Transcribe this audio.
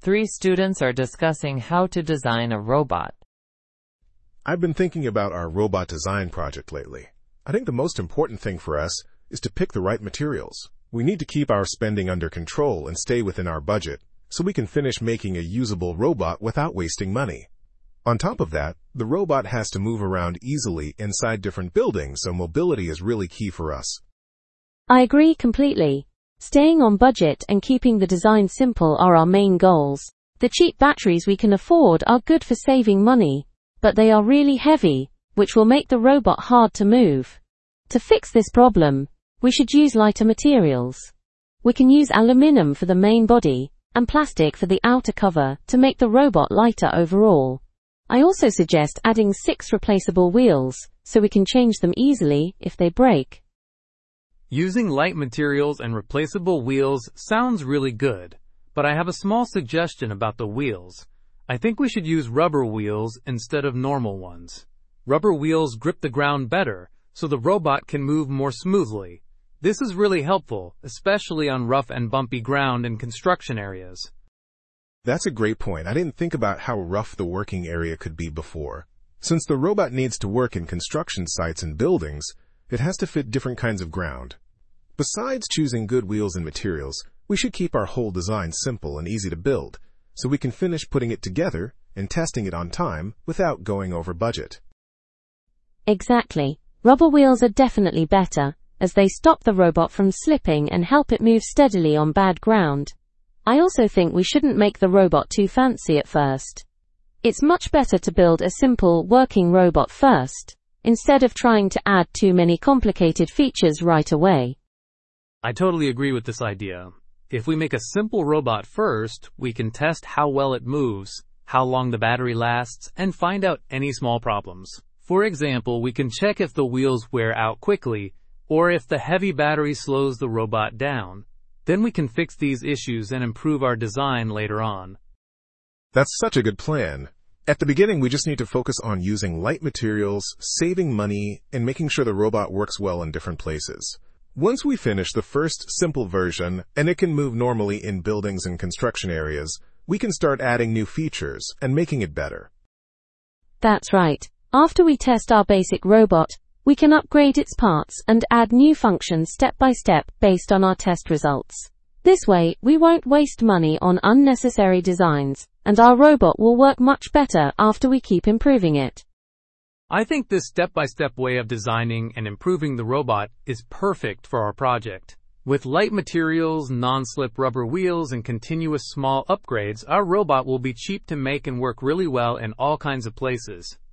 Three students are discussing how to design a robot. I've been thinking about our robot design project lately. I think the most important thing for us is to pick the right materials. We need to keep our spending under control and stay within our budget so we can finish making a usable robot without wasting money. On top of that, the robot has to move around easily inside different buildings, so mobility is really key for us. I agree completely. Staying on budget and keeping the design simple are our main goals. The cheap batteries we can afford are good for saving money, but they are really heavy, which will make the robot hard to move. To fix this problem, we should use lighter materials. We can use aluminum for the main body and plastic for the outer cover to make the robot lighter overall. I also suggest adding 6 replaceable wheels so we can change them easily if they break. Using light materials and replaceable wheels sounds really good, but I have a small suggestion about the wheels. I think we should use rubber wheels instead of normal ones. Rubber wheels grip the ground better, so the robot can move more smoothly. This is really helpful, especially on rough and bumpy ground in construction areas. That's a great point. I didn't think about how rough the working area could be before. Since the robot needs to work in construction sites and buildings, it has to fit different kinds of ground. Besides choosing good wheels and materials, we should keep our whole design simple and easy to build, so we can finish putting it together and testing it on time without going over budget. Exactly. Rubber wheels are definitely better, as they stop the robot from slipping and help it move steadily on bad ground. I also think we shouldn't make the robot too fancy at first. It's much better to build a simple, working robot first, instead of trying to add too many complicated features right away. I totally agree with this idea. If we make a simple robot first, we can test how well it moves, how long the battery lasts, and find out any small problems. For example, we can check if the wheels wear out quickly, or if the heavy battery slows the robot down. Then we can fix these issues and improve our design later on. That's such a good plan. At the beginning, we just need to focus on using light materials, saving money, and making sure the robot works well in different places. Once we finish the first simple version, and it can move normally in buildings and construction areas, we can start adding new features and making it better. That's right. After we test our basic robot, we can upgrade its parts and add new functions step by step based on our test results. This way, we won't waste money on unnecessary designs, and our robot will work much better after we keep improving it. I think this step-by-step way of designing and improving the robot is perfect for our project. With light materials, non-slip rubber wheels, and continuous small upgrades, our robot will be cheap to make and work really well in all kinds of places.